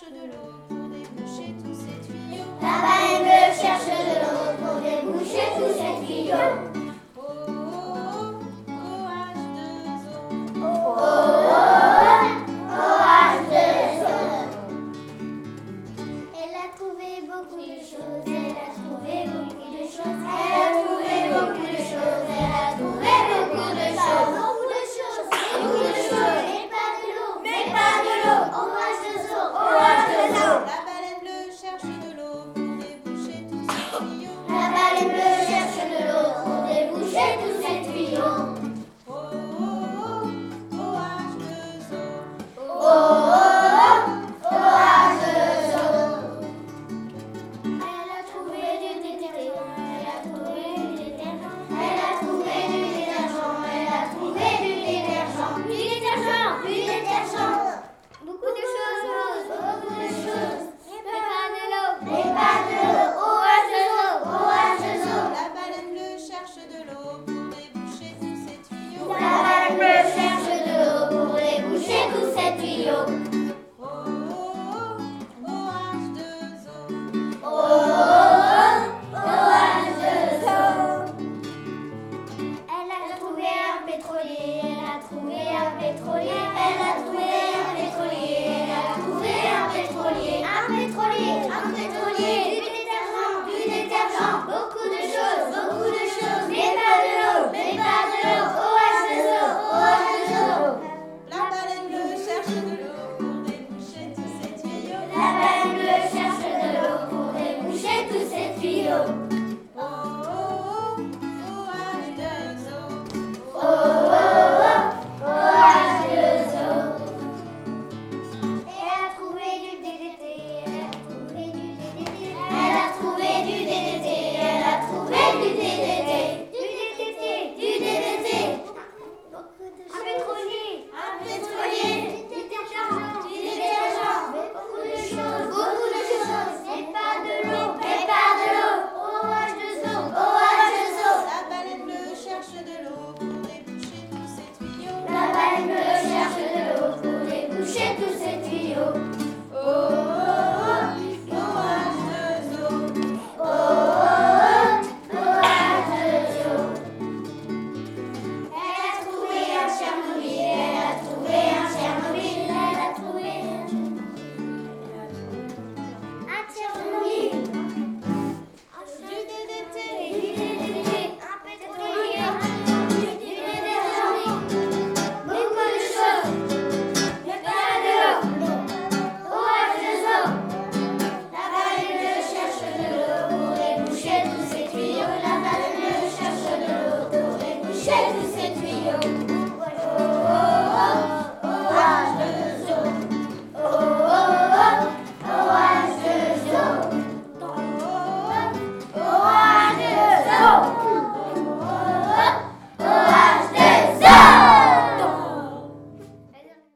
cherche de l'eau pour déboucher tous ces tuyaux. La baleine bleue cherche de l'eau pour déboucher tous ces tuyaux. Oh, oh, oh, H2O. Oh, oh, oh, H2O. Elle a trouvé beaucoup de choses, elle a trouvé beaucoup de choses, elle a trouvé beaucoup de choses, elle a trouvé beaucoup de choses. Beaucoup de choses, beaucoup de choses, mais pas de l'eau, mais pas de l'eau. Oh, H2O, oh, H2O. La baleine bleue cherche de l'eau pour déboucher tous ces tuyaux. La baleine bleue cherche de l'eau pour déboucher tous ces tuyaux. Oh, oh, oh, oh, H2O. Oh, oh, oh, H2O. Elle a trouvé du détergent, elle a trouvé du détergent, elle a trouvé du détergent, elle a trouvé du détergent. Du détergent, du détergent. Beaucoup de choses, mais pas de l'eau, mais pas de l'eau. Oh, H2O, oh, H2O. La baleine bleue cherche de l'eau pour déboucher tous ces tuyaux. La baleine bleue cherche de l'eau pour déboucher tous ces tuyaux.